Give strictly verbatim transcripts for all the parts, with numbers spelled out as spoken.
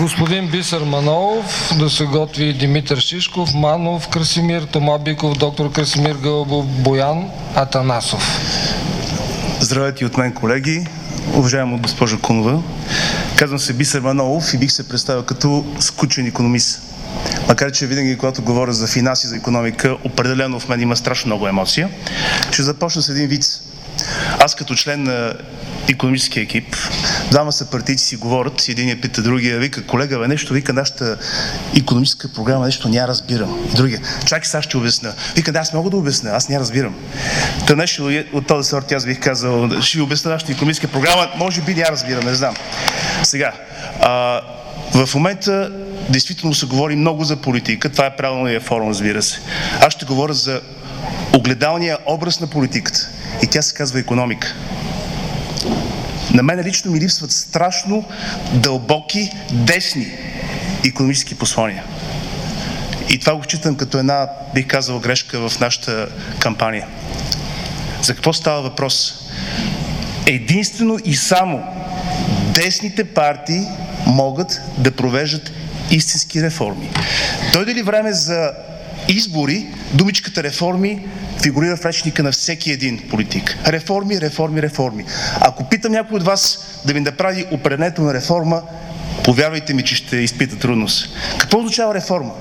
Господин Бисер Манолов, да се готви Димитър Шишков, Манов, Красимир, Тома Биков, доктор Красимир Гълъбов, Боян Атанасов. Здравейте от мен, колеги. Уважаема госпожа Кунова, казвам се Бисер Манолов и бих се представил като скучен икономист. Макар че винаги, когато говоря за финанси, за икономика, определено в мен има страшно много емоция. Ще започна с един виц. Аз като член на икономическия екип, двама съпартийци си говорят, единия пита другия, вика, колега, бе, нещо, вика, нашата икономическа програма, нещо ня разбирам. И другия, чакай, сега ще обясня. Вика, да, аз мога да обясня, аз ня разбирам. Та нещо от този сорт, аз бих казал, ще ви обясня нашата икономическа програма, може би ня разбирам, не знам. Сега, а, в момента действително се говори много за политика, това е правилният форум, разбира се. Аз ще говоря за огледалния образ на политиката и тя се казва икономика. На мен лично ми липсват страшно дълбоки, десни икономически послания. И това го считам като една, бих казал, грешка в нашата кампания. За какво става въпрос? Единствено и само десните партии могат да провеждат истински реформи. Дойде ли време за избори, думичката реформи фигурира в речника на всеки един политик. Реформи, реформи, реформи. Ако питам някой от вас да ми направи определението на реформа, повярвайте ми, че ще изпита трудност. Какво означава реформа?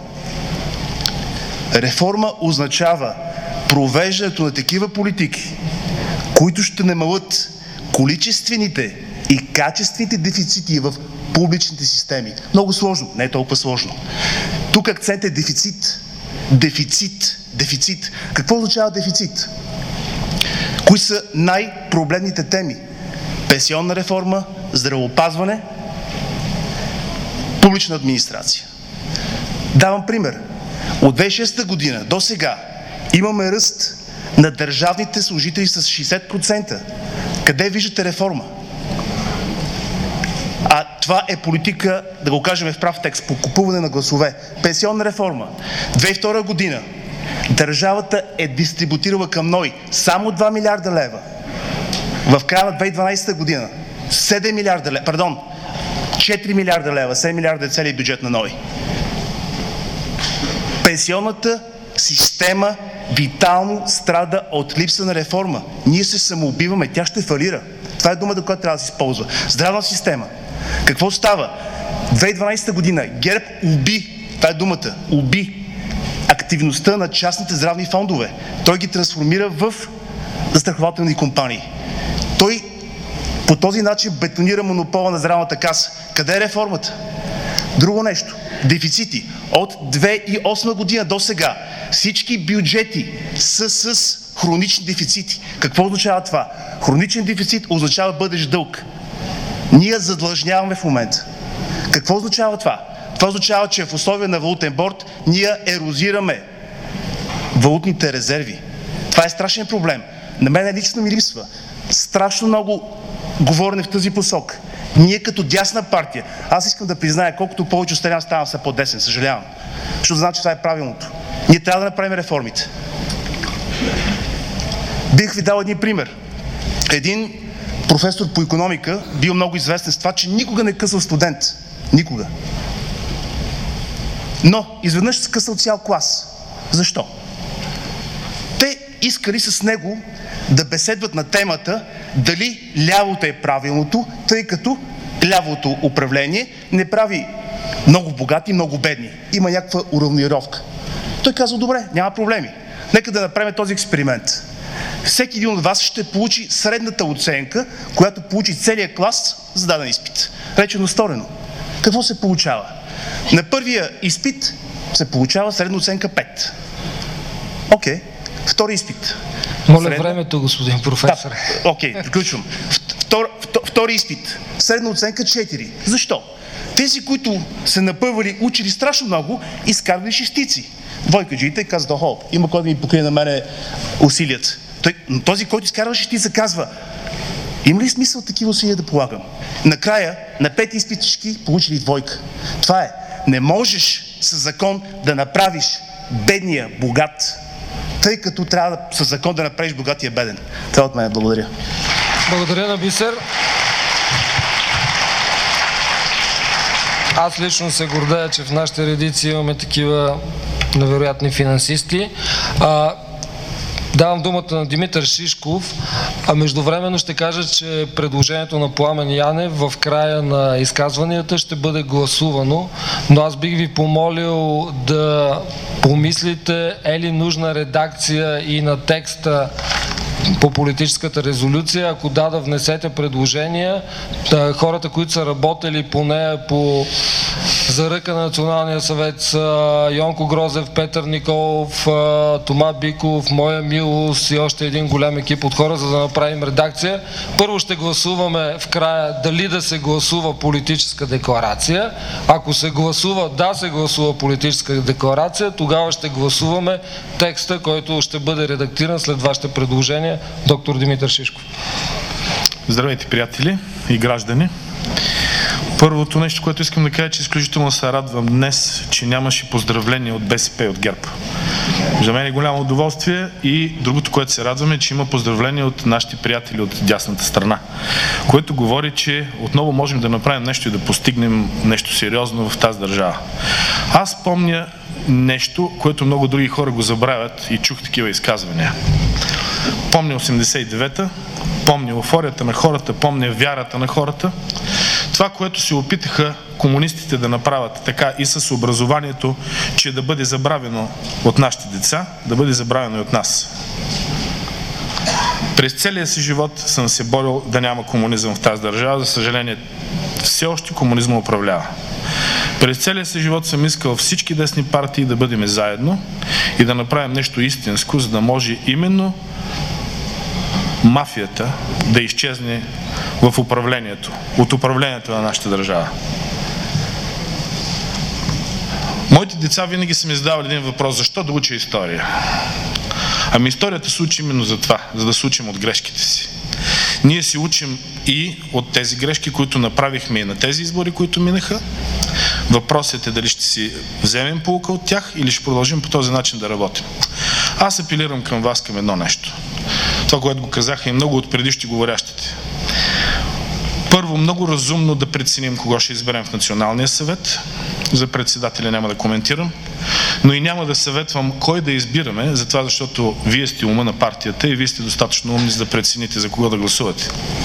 Реформа означава провеждането на такива политики, които ще намалят количествените и качествените дефицити в публичните системи. Много сложно, не е толкова сложно. Тук акцент е дефицит. Дефицит. Дефицит. Какво означава дефицит? Кои са най-проблемните теми? Пенсионна реформа, здравеопазване, публична администрация. Давам пример. От две хиляди и шеста година до сега имаме ръст на държавните служители с шейсет процента. Къде виждате реформа? А това е политика, да го кажем в прав текст, по купуване на гласове. Пенсионна реформа. две хиляди и втора година държавата е дистрибутирала към НОИ само два милиарда лева. В края на две хиляди и дванадесета година седем милиарда лева, пардон, четири милиарда лева, седем милиарда е целият бюджет на НОИ. Пенсионната система витално страда от липса на реформа. Ние се самоубиваме, тя ще фалира. Това е думата, която трябва да се използва. Здравна система. Какво става? две хиляди и дванадесета година ГЕРБ уби, това е думата, уби активността на частните здравни фондове. Той ги трансформира в застрахователни компании. Той по този начин бетонира монопола на здравната каса. Къде е реформата? Друго нещо. Дефицити. От две хиляди и осма година до сега всички бюджети са с хронични дефицити. Какво означава това? Хроничен дефицит означава бъдещ дълг. Ние задлъжняваме в момента. Какво означава това? Това означава, че в условия на валутен борд ние ерозираме валутните резерви. Това е страшен проблем. На мен лично ми липсва страшно много говорене в тази посока. Ние като дясна партия, аз искам да призная, колкото повече остарявам, ставам се по-десен, съжалявам. Защото знам, че това е правилното. Ние трябва да направим реформите. Бих ви дал един пример. Един професор по икономика бил много известен с това, че никога не късал студент. Никога. Но изведнъж се късал цял клас. Защо? Те искали с него да беседват на темата дали лявото е правилното, тъй като лявото управление не прави много богати и много бедни. Има някаква уравнировка. Той казал, добре, няма проблеми. Нека да направим този експеримент. Всеки един от вас ще получи средната оценка, която получи целият клас за даден изпит. Речено сторено. Какво се получава? На първия изпит се получава средна оценка пет. Окей. Okay. Втори изпит. Моля средна... времето, господин професор. Да. Окей, okay, приключвам. Втор, втор, втори изпит. Средна оценка четири. Защо? Тези, които се напъвали, учили страшно много, изкарвали шестици. Двойка джиите казва, хо, има кой да ми покрие на мене усилията. Той, но този, който изкарва шестица, казва, има ли смисъл такива усилия да полагам? Накрая, на пети изпитчики получили двойка. Това е. Не можеш със закон да направиш бедния богат, тъй като трябва да, със закон да направиш богатия беден. Това от мен. Благодаря. Благодаря на Бисер. Аз лично се гордея, че в нашите редици имаме такива невероятни финансисти. А, Давам думата на Димитър Шишков, а междувременно ще кажа, че предложението на Пламен Янев в края на изказванията ще бъде гласувано, но аз бих ви помолил да помислите е ли нужна редакция и на текста по политическата резолюция. Ако да, да внесете предложения. Хората, които са работили по нея по за ръка на Националния съвет са Йонко Грозев, Петър Николов, Тома Биков, Моя Милост и още един голям екип от хора, за да направим редакция. Първо ще гласуваме в края дали да се гласува политическа декларация. Ако се гласува да се гласува политическа декларация, тогава ще гласуваме текста, който ще бъде редактиран след вашите предложения. Доктор Димитър Шишков. Здравейте, приятели и граждани! Първото нещо, което искам да кажа, че изключително се радвам днес, че нямаше поздравления от БСП и от ГЕРБ. За мен е голямо удоволствие и другото, което се радваме, е, че има поздравления от нашите приятели от дясната страна, което говори, че отново можем да направим нещо и да постигнем нещо сериозно в тази държава. Аз помня нещо, което много други хора го забравят и чух такива изказвания. Помня осемдесет и девета, помня еуфорията на хората, помня вярата на хората. Това, което се опитаха комунистите да направят така и с образованието, че да бъде забравено от нашите деца, да бъде забравено и от нас. През целия си живот съм се борил да няма комунизъм в тази държава. За съжаление, все още комунизма управлява. През целия си живот съм искал всички десни партии да бъдем заедно и да направим нещо истинско, за да може именно мафията да изчезне в управлението, от управлението на нашата държава. Моите деца винаги са ми задавали един въпрос: защо да уча история? Ами историята се учи именно за това, за да се учим от грешките си. Ние се учим и от тези грешки, които направихме и на тези избори, които минаха. Въпросът е дали ще си вземем поука от тях или ще продължим по този начин да работим. Аз апелирам към вас към едно нещо. Това, което го казаха и много от предишни говорящите. Първо, много разумно да преценим кого ще изберем в Националния съвет. За председателя няма да коментирам, но и няма да съветвам кой да избираме, затова защото вие сте ума на партията и вие сте достатъчно умни, за да прецените за кого да гласувате.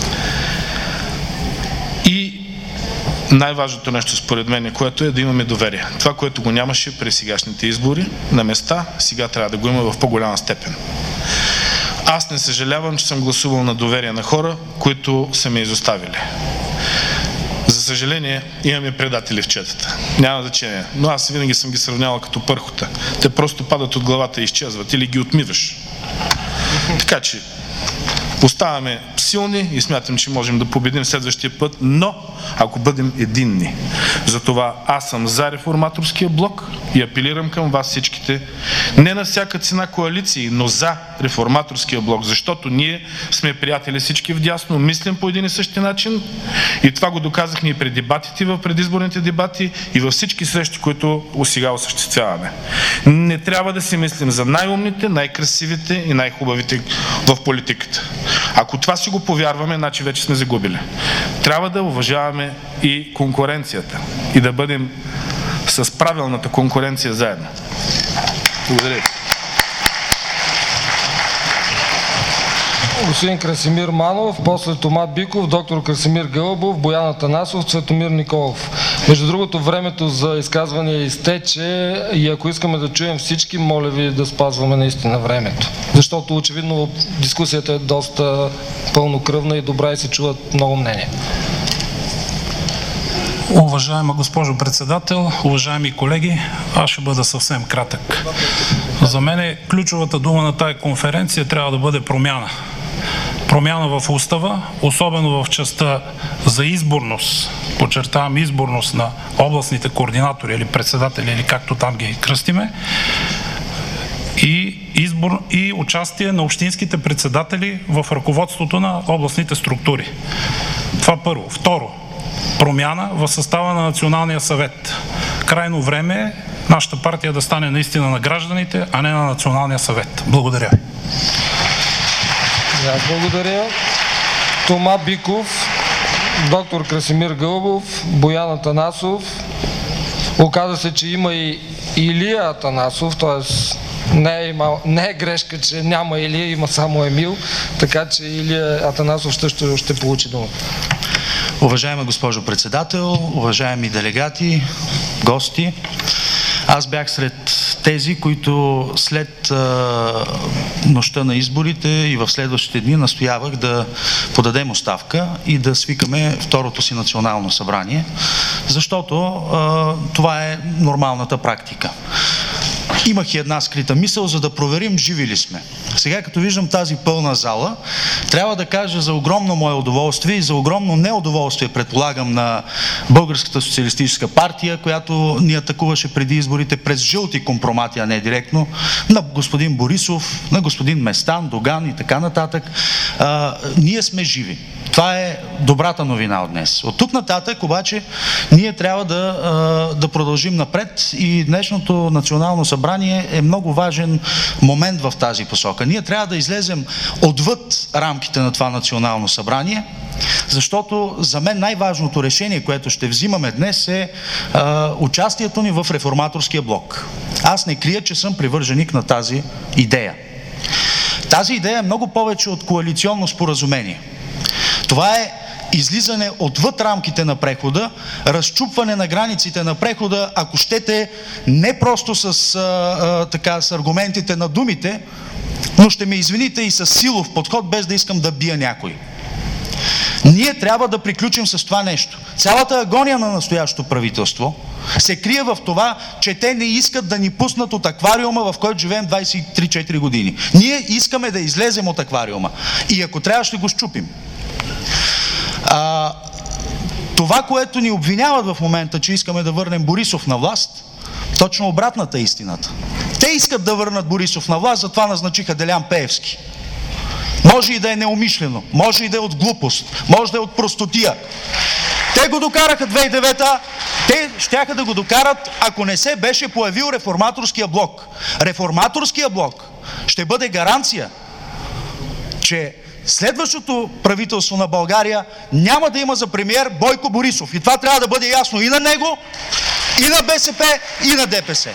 И най-важното нещо според мен, което е да имаме доверие. Това, което го нямаше при сегашните избори на места, сега трябва да го има в по-голяма степен. Аз не съжалявам, че съм гласувал на доверие на хора, които са ме изоставили. За съжаление, имаме предатели в четата. Няма значение. Но аз винаги съм ги сравнявал като пърхота. Те просто падат от главата и изчезват или ги отмиваш. Така че оставаме силни и смятам, че можем да победим следващия път, но ако бъдем единни. Затова аз съм за реформаторския блок и апелирам към вас всичките, не на всяка цена коалиции, но за реформаторския блок, защото ние сме приятели всички вдясно, мислим по един и същи начин и това го доказахме и при дебатите, в предизборните дебати и във всички срещи, които сега осъществяваме. Не трябва да си мислим за най-умните, най-красивите и най-хубавите в политиката. Ако това си го повярваме, значи вече сме загубили. Трябва да уважаваме и конкуренцията и да бъдем с правилната конкуренция заедно. Благодаря. Господин Красимир Манов, после Тома Биков, доктор Красимир Гълъбов, Боян Атанасов, Цветомир Николов. Между другото, времето за изказване изтече и ако искаме да чуем всички, моля ви да спазваме наистина времето. Защото очевидно дискусията е доста пълнокръвна и добра и се чуват много мнения. Уважаема госпожо председател, уважаеми колеги, аз ще бъда съвсем кратък. За мен ключовата дума на тая конференция трябва да бъде промяна. Промяна в устава, особено в частта за изборност, подчертавам изборност на областните координатори или председатели, или както там ги кръстиме, и, избор, и участие на общинските председатели в ръководството на областните структури. Това първо. Второ, промяна в състава на Националния съвет. Крайно време е нашата партия да стане наистина на гражданите, а не на Националния съвет. Благодаря ви. Благодаря. Тома Биков, доктор Красимир Гълъбов, Боян Атанасов Оказва се, че има и Илия Атанасов, т.е. не е, имал, не е грешка, че няма Илия, има само Емил, така че Илия Атанасов също ще получи думата. Уважаема госпожо председател, уважаеми делегати, гости, аз бях сред тези, които след а, нощта на изборите и в следващите дни настоявах да подадем оставка и да свикаме второто си национално събрание, защото а, това е нормалната практика. Имах и една скрита мисъл, за да проверим живи ли сме. Сега, като виждам тази пълна зала, трябва да кажа за огромно мое удоволствие и за огромно неудоволствие, предполагам, на Българската социалистическа партия, която ни атакуваше преди изборите през жълти компромати, а не директно, на господин Борисов, на господин Местан, Доган и така нататък. А, ние сме живи. Това е добрата новина от днес. От тук нататък обаче ние трябва да, да продължим напред и днешното национално събрание е много важен момент в тази посока. Ние трябва да излезем отвъд рамките на това национално събрание, защото за мен най-важното решение, което ще взимаме днес, е а, участието ни в реформаторския блок. Аз не крия, че съм привърженик на тази идея. Тази идея е много повече от коалиционно споразумение. Това е излизане отвъд рамките на прехода, разчупване на границите на прехода, ако щете, не просто с, а, а, така, с аргументите на думите, но ще ме извините и с силов подход, без да искам да бия някой. Ние трябва да приключим с това нещо. Цялата агония на настоящото правителство се крие в това, че те не искат да ни пуснат от аквариума, в който живеем двадесет и три четири години. Ние искаме да излезем от аквариума и ако трябва, ще го счупим. А, това, което ни обвиняват в момента, че искаме да върнем Борисов на власт, точно обратната е истината. Те искат да върнат Борисов на власт, затова назначиха Делян Пеевски. Може и да е неумишлено, може и да е от глупост, може да е от простотия. Те го докараха две хиляди и девета, те щяха да го докарат, ако не се беше появил реформаторския блок. Реформаторския блок ще бъде гаранция, че следващото правителство на България няма да има за премиер Бойко Борисов. И това трябва да бъде ясно и на него, и на БСП, и на ДПС.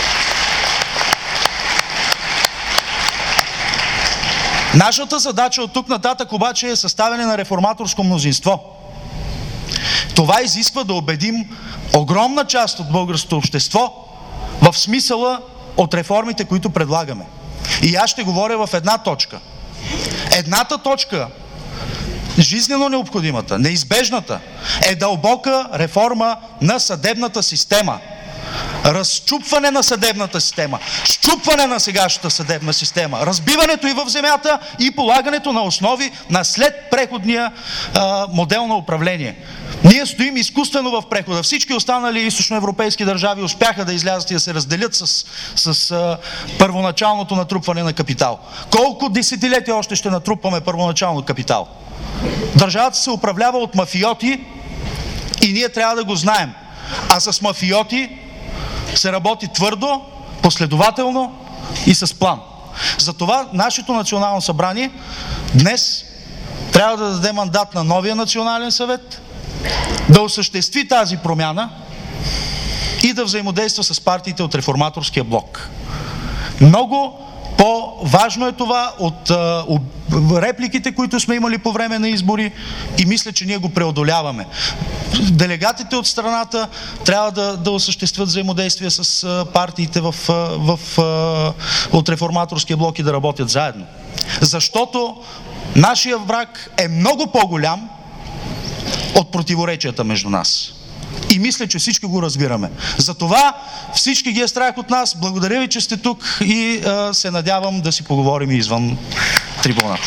Нашата задача от тук нататък обаче е съставяне на реформаторско мнозинство. Това изисква да убедим огромна част от българското общество в смисъла от реформите, които предлагаме. И аз ще говоря в една точка. Едната точка, жизнено необходимата, неизбежната, е дълбока реформа на съдебната система. Разчупване на съдебната система, счупване на сегашната съдебна система, разбиването и в земята и полагането на основи на след преходния а, модел на управление. Ние стоим изкуствено в прехода. Всички останали източноевропейски държави успяха да излязат и да се разделят с, с а, първоначалното натрупване на капитал. Колко десетилетия още ще натрупваме първоначално капитал? Държавата се управлява от мафиоти и ние трябва да го знаем. А с мафиоти се работи твърдо, последователно и с план. Затова нашето национално събрание днес трябва да даде мандат на новия национален съвет, да осъществи тази промяна и да взаимодейства с партиите от реформаторския блок. Много по-важно е това от а, репликите, които сме имали по време на избори и мисля, че ние го преодоляваме. Делегатите от страната трябва да, да осъществят взаимодействие с а, партиите в, а, в, а, от реформаторския блок и да работят заедно. Защото нашия враг е много по-голям от противоречията между нас. И мисля, че всички го разбираме. Затова всички ги е страх от нас. Благодаря ви, че сте тук и а, се надявам да си поговорим извън трибуната.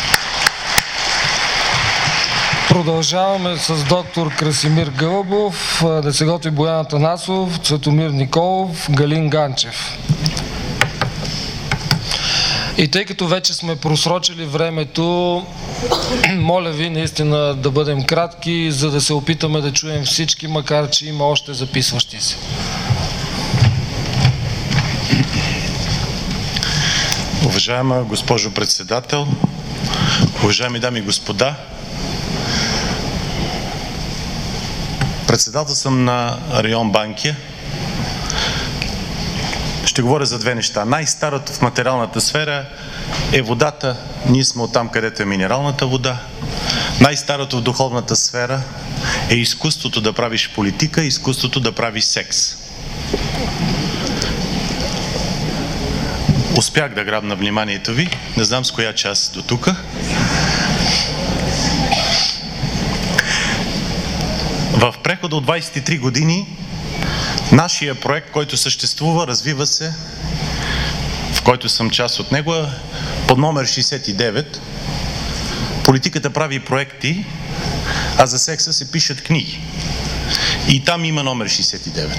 Продължаваме с доктор Красимир Гълъбов, да се готви Боян Атанасов, Цветомир Николов, Галин Ганчев. И тъй като вече сме просрочили времето, моля ви наистина да бъдем кратки, за да се опитаме да чуем всички, макар че има още записващи се. Уважаема госпожо председател, уважаеми дами и господа, председател съм на район Банкя ще говоря за две неща. Най-старото в материалната сфера е водата. Ние сме оттам, където е минералната вода. Най-старото в духовната сфера е изкуството да правиш политика, изкуството да правиш секс. Успях да грабна вниманието ви. Не знам с коя част до тук. В прехода от двадесет и три години нашия проект, който съществува, развива се, в който съм част от него, под номер шейсет и девет. Политиката прави проекти, а за секса се пишат книги. И там има номер шейсет и девет.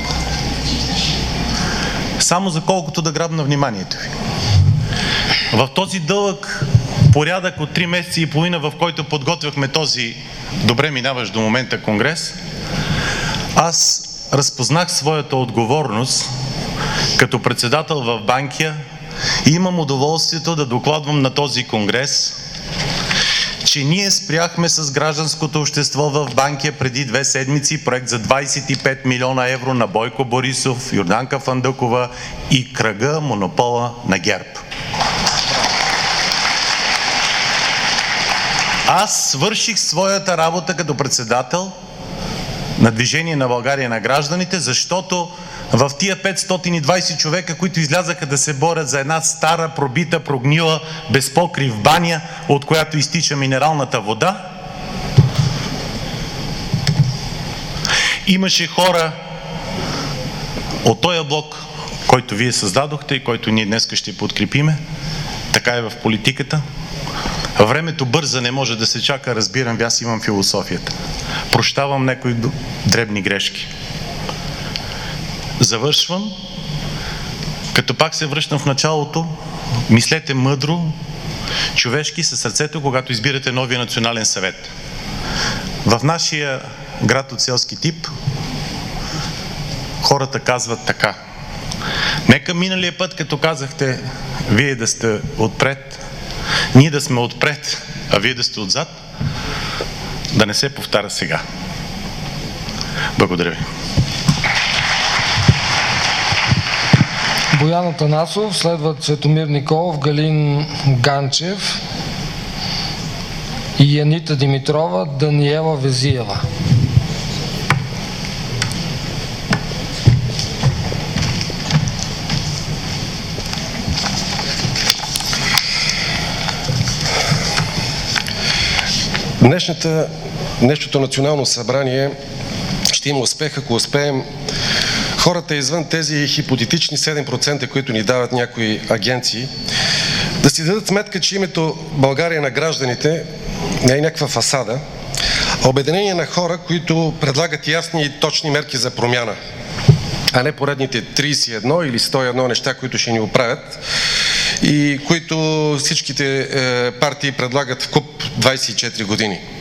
Само за колкото да грабна вниманието ви. В този дълъг порядък от три месеца и половина, в който подготвяхме този добре минаващ до момента конгрес, аз разпознах своята отговорност като председател в Банкя и имам удоволствието да докладвам на този конгрес, че ние спряхме с гражданското общество в Банкя преди две седмици проект за двадесет и пет милиона евро на Бойко Борисов, Йорданка Фандъкова и кръга монопола на ГЕРБ. Аз свърших своята работа като председател на Движение на България на гражданите, защото в тия петстотин и двадесет човека, които излязаха да се борят за една стара, пробита, прогнила, без покрив баня, от която изтича минералната вода, имаше хора от този блок, който вие създадохте и който ние днес ще подкрепиме. Така е в политиката. Времето бърза, не може да се чака, разбирам, аз имам философията. Прощавам някои дребни грешки. Завършвам, като пак се връщам в началото, мислете мъдро, човешки със сърцето, когато избирате новия национален съвет. В нашия град от селски тип хората казват така: нека миналия път, като казахте вие да сте отпред, ние да сме отпред, а вие да сте отзад, да не се повтаря сега. Благодаря ви. Боян Атанасов, следват Цветомир Николов, Галин Ганчев и Анита Димитрова, Даниела Везиева. Днешната, днешното национално събрание ще има успех, ако успеем хората извън тези хипотетични седем процента, които ни дават някои агенции, да си дадат сметка, че името България на гражданите не е някаква фасада, а обединение на хора, които предлагат ясни и точни мерки за промяна, а не поредните тридесет и едно или сто и едно неща, които ще ни оправят и които всичките е, партии предлагат в куп двадесет и четири години. Е,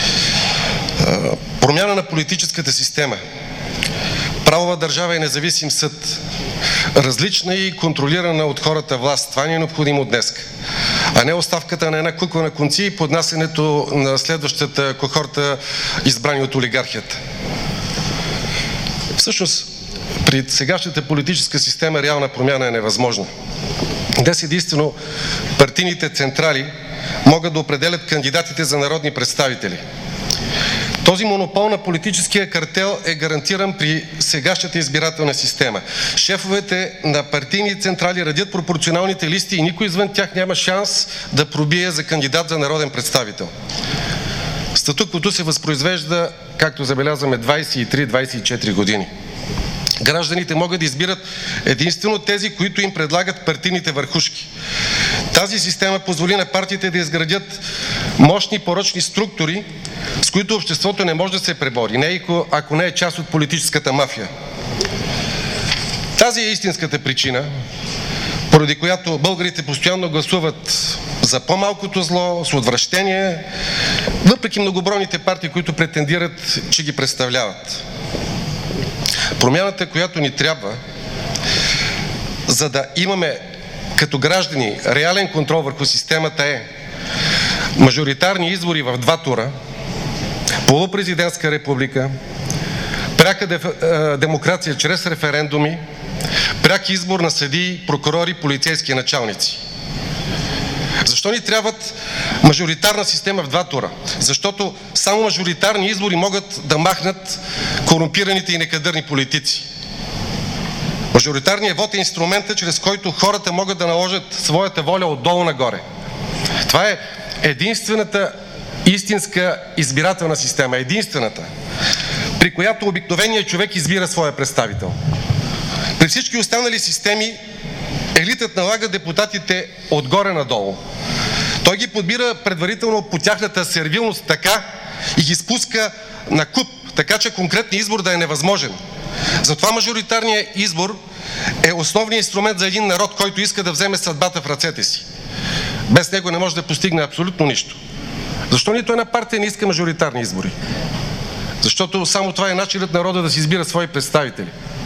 промяна на политическата система, правова държава и независим съд, различна и контролирана от хората власт. Това ни е необходимо днес, а не оставката на една кукла на конци и поднасянето на следващата кохорта, избрани от олигархията. Всъщност, при сегашната политическа система реална промяна е невъзможна. Днес единствено партийните централи могат да определят кандидатите за народни представители. Този монопол на политическия картел е гарантиран при сегашната избирателна система. Шефовете на партийни централи радят пропорционалните листи и никой извън тях няма шанс да пробие за кандидат за народен представител. Статуквото се възпроизвежда, както забелязваме, двадесет и три - двадесет и четири години. Гражданите могат да избират единствено тези, които им предлагат партийните върхушки. Тази система позволи на партиите да изградят мощни порочни структури, с които обществото не може да се пребори, не ако не е част от политическата мафия. Тази е истинската причина, поради която българите постоянно гласуват за по-малкото зло, с отвращение, въпреки многобройните партии, които претендират, че ги представляват. Промяната, която ни трябва, за да имаме като граждани реален контрол върху системата, е мажоритарни избори в два тура, полупрезидентска република, пряка демокрация чрез референдуми, пряк избор на съдии, прокурори, полицейски началници. Защо ни трябват мажоритарна система в два тура? Защото само мажоритарни избори могат да махнат корумпираните и некадърни политици. Мажоритарният вод е инструмента, чрез който хората могат да наложат своята воля отдолу нагоре. Това е единствената истинска избирателна система, единствената, при която обикновеният човек избира своя представител. При всички останали системи елитът налага депутатите отгоре надолу. Той ги подбира предварително по тяхната сервилност така и ги спуска на куп, така че конкретният избор да е невъзможен. Затова мажоритарният избор е основният инструмент за един народ, който иска да вземе съдбата в ръцете си. Без него не може да постигне абсолютно нищо. Защо нито една партия не иска мажоритарни избори? Защото само това е начинът народа да си избира свои представители.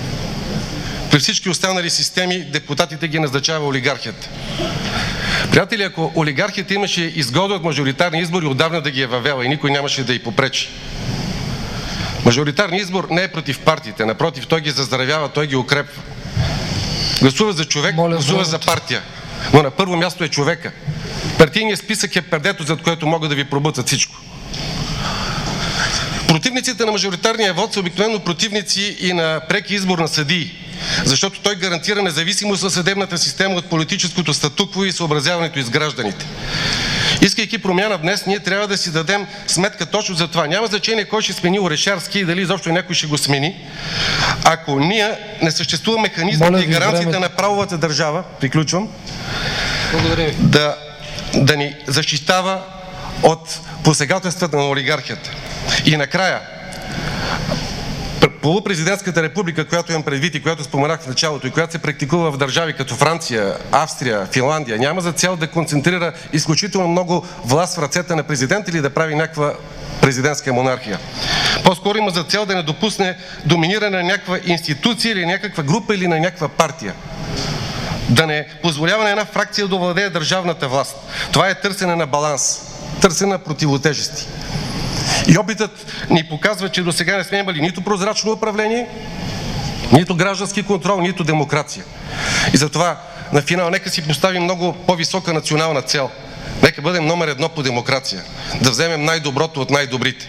При всички останали системи депутатите ги назначава олигархията. Приятели, ако олигархията имаше изгода от мажоритарни избори, отдавна да ги е въвела и никой нямаше да й попречи. Мажоритарният избор не е против партиите, напротив, той ги заздравява, той ги укрепва. Гласува за човек, Моля, гласува за партия, но на първо място е човека. Партийният списък е пердето, зад което могат да ви пробутат всичко. Противниците на мажоритарния вод са обикновено противници и на преки избор на съдии, защото той гарантира независимост на съдебната система от политическото статукво и съобразяването из гражданите. Искайки промяна днес, ние трябва да си дадем сметка точно за това. Няма значение кой ще смени Орешарски и дали изобщо някой ще го смени. Ако ние не съществува механизмите и гаранциите на правовата държава, приключвам, да, да ни защитава от посегателствата на олигархията. И накрая, полупрезидентската република, която имам предвид и която споменах в началото и която се практикува в държави като Франция, Австрия, Финландия, няма за цел да концентрира изключително много власт в ръцете на президента или да прави някаква президентска монархия. По-скоро има за цел да не допусне доминиране на някаква институция или някаква група или на някаква партия. Да не позволява на една фракция да овладее държавната власт. Това е търсене на баланс, търсене на противотежести. И опитът ни показва, че до сега не сме имали нито прозрачно управление, нито граждански контрол, нито демокрация. И затова на финал нека си поставим много по-висока национална цел. Нека бъдем номер едно по демокрация. Да вземем най-доброто от най-добрите.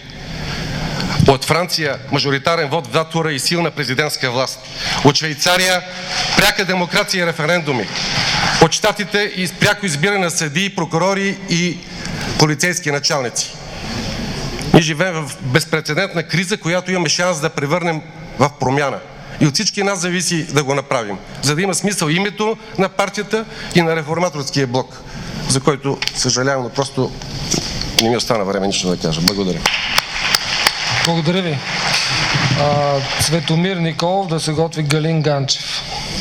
От Франция мажоритарен вод в два тура и силна президентска власт. От Швейцария пряка демокрация и референдуми. От Щатите и пряко избиране на съдии, прокурори и полицейски началници. Ние живеем в безпрецедентна криза, която имаме шанс да превърнем в промяна. И от всички нас зависи да го направим, за да има смисъл името на партията и на реформаторския блок, за който съжалявам, но просто не ми остана време нищо да кажа. Благодаря. Благодаря ви. А, Цветомир Николов да се готви Галин Ганчев.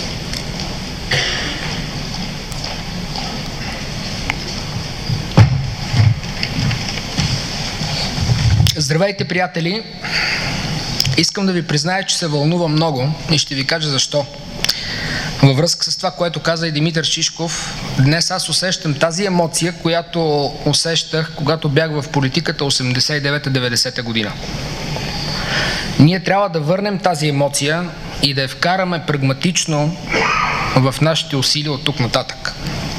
Здравейте, приятели! Искам да ви призная, че се вълнувам много и ще ви кажа защо. Във връзка с това, което каза и Димитър Шишков, днес аз усещам тази емоция, която усещах, когато бях в политиката осемдесет и девета деветдесета година. Ние трябва да върнем тази емоция и да я вкараме прагматично в нашите усилия от тук нататък.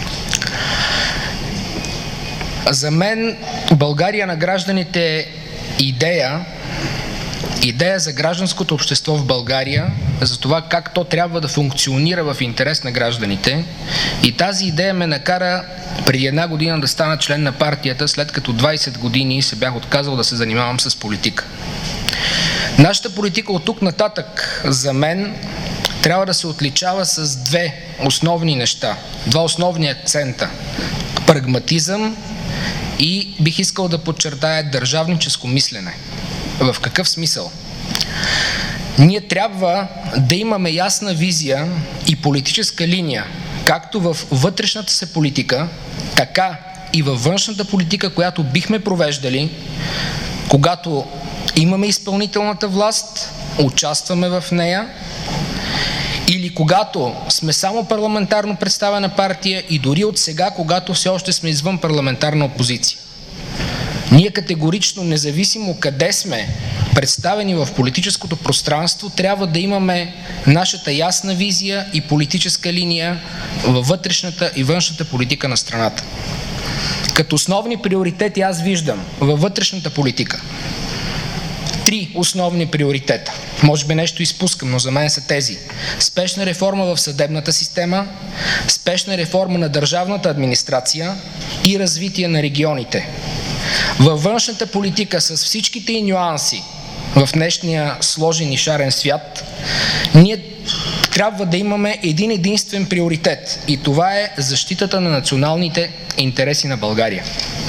За мен България на гражданите е идея, идея за гражданското общество в България, за това как то трябва да функционира в интерес на гражданите. И тази идея ме накара преди една година да стана член на партията, след като двайсет години се бях отказал да се занимавам с политика. Нашата политика от тук нататък за мен трябва да се отличава с две основни неща, два основни акцента. Прагматизъм и бих искал да подчертая държавническо мислене. В какъв смисъл? Ние трябва да имаме ясна визия и политическа линия, както в вътрешната се политика, така и във външната политика, която бихме провеждали, когато имаме изпълнителната власт, участваме в нея, или когато сме само парламентарно представена партия и дори от сега, когато все още сме извън парламентарна опозиция. Ние категорично, независимо къде сме представени в политическото пространство, трябва да имаме нашата ясна визия и политическа линия във вътрешната и външната политика на страната. Като основни приоритети аз виждам във вътрешната политика три основни приоритета. Може би нещо изпускам, но за мен са тези. Спешна реформа в съдебната система, спешна реформа на държавната администрация и развитие на регионите. Във външната политика с всичките и нюанси в днешния сложен и шарен свят, ние трябва да имаме един единствен приоритет и това е защитата на националните интереси на България.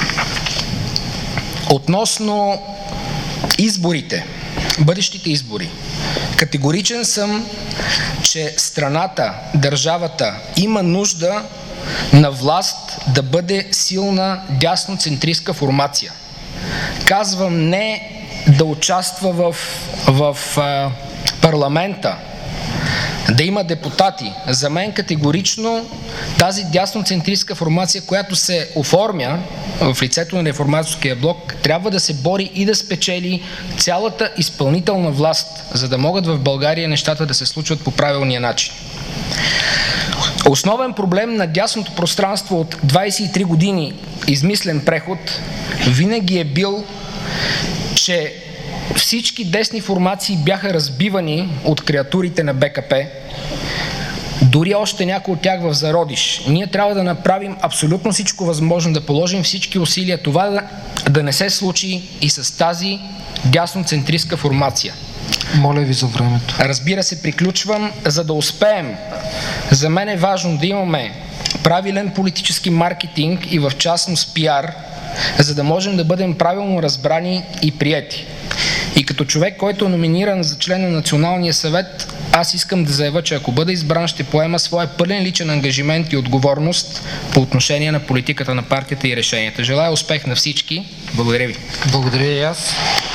Относно изборите, бъдещите избори, категоричен съм, че страната, държавата има нужда на власт да бъде силна дясноцентристка формация. Казвам не да участва в, в а, парламента, да има депутати. За мен категорично тази дясноцентристка формация, която се оформя в лицето на Реформаторския блок, трябва да се бори и да спечели цялата изпълнителна власт, за да могат в България нещата да се случват по правилния начин. Основен проблем на дясното пространство от двадесет и три години измислен преход винаги е бил, че всички десни формации бяха разбивани от креатурите на Б К П, дори още някои от тях в зародиш. Ние трябва да направим абсолютно всичко възможно, да положим всички усилия това да, да не се случи и с тази дясноцентристка формация. Моля ви за времето. Разбира се, приключвам. За да успеем, за мен е важно да имаме правилен политически маркетинг и в частност пиар, за да можем да бъдем правилно разбрани и приети. И като човек, който е номиниран за член на Националния съвет, аз искам да заявя, че ако бъда избран, ще поема своя пълен личен ангажимент и отговорност по отношение на политиката на партията и решенията. Желая успех на всички. Благодаря ви. Благодаря и аз.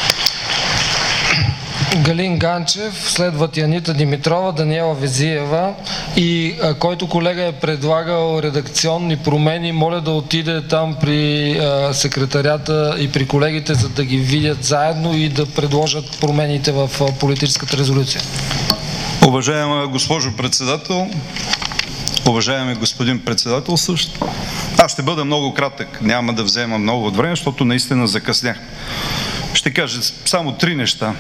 Галин Ганчев, следват Янита Димитрова, Даниела Везиева и а, който колега е предлагал редакционни промени, моля да отиде там при а, секретарята и при колегите, за да ги видят заедно и да предложат промените в а, политическата резолюция. Уважаема госпожо председател, уважаеми господин председател също, аз ще бъда много кратък, няма да взема много от време, защото наистина закъснях. Ще кажа само три неща.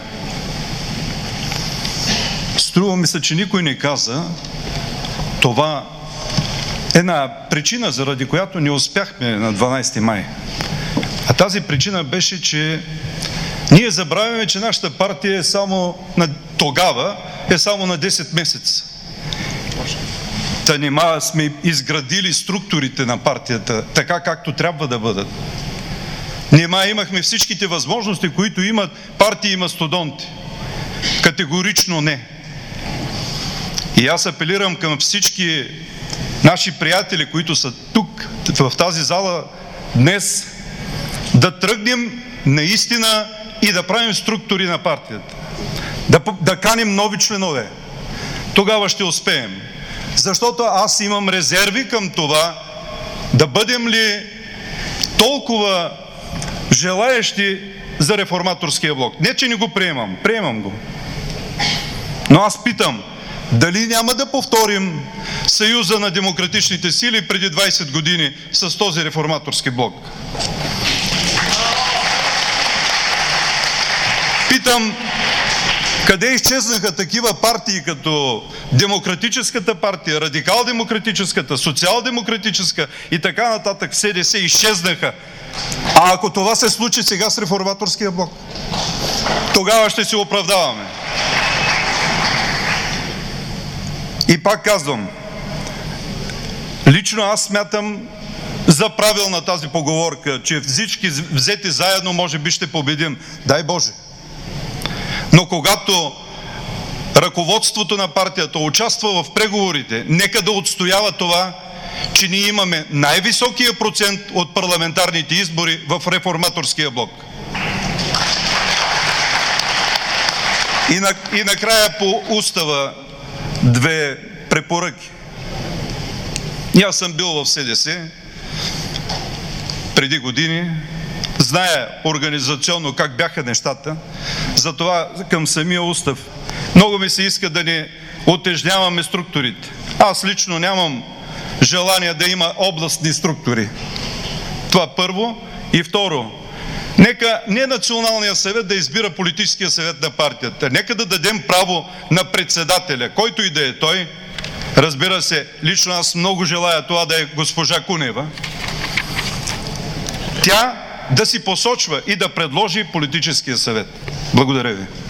Струва ми се, че никой не каза това една причина, заради която не успяхме на дванадесети май. А тази причина беше, че ние забравяме, че нашата партия е само на тогава, е само на десет месеца. Та нима сме изградили структурите на партията така, както трябва да бъдат. Нима имахме всичките възможности, които имат партии и мастодонти. Категорично не. И аз апелирам към всички наши приятели, които са тук, в тази зала днес, да тръгнем наистина и да правим структури на партията. Да, да каним нови членове. Тогава ще успеем. Защото аз имам резерви към това, да бъдем ли толкова желаещи за Реформаторския блок. Не, че не го приемам. Приемам го. Но аз питам, дали няма да повторим Съюза на демократичните сили преди двадесет години с този Реформаторски блок? Питам, къде изчезнаха такива партии като Демократическата партия, Радикал-демократическата, Социал-демократическа и така нататък, С Д С изчезнаха. А ако това се случи сега с Реформаторския блок, тогава ще се оправдаваме. И пак казвам, лично аз смятам за правилна тази поговорка, че всички взети заедно може би ще победим. Дай Боже! Но когато ръководството на партията участва в преговорите, нека да отстоява това, че ние имаме най-високия процент от парламентарните избори в Реформаторския блок. И, на, и накрая по устава две препоръки. И аз съм бил в С Д С преди години, зная организационно как бяха нещата, затова към самия устав. Много ми се иска да не утежняваме структурите. Аз лично нямам желание да има областни структури. Това първо. И второ, нека не Националния съвет да избира политическия съвет на партията. Нека да дадем право на председателя, който и да е той. Разбира се, лично аз много желая това да е госпожа Кунева. Тя да си посочва и да предложи политическия съвет. Благодаря ви.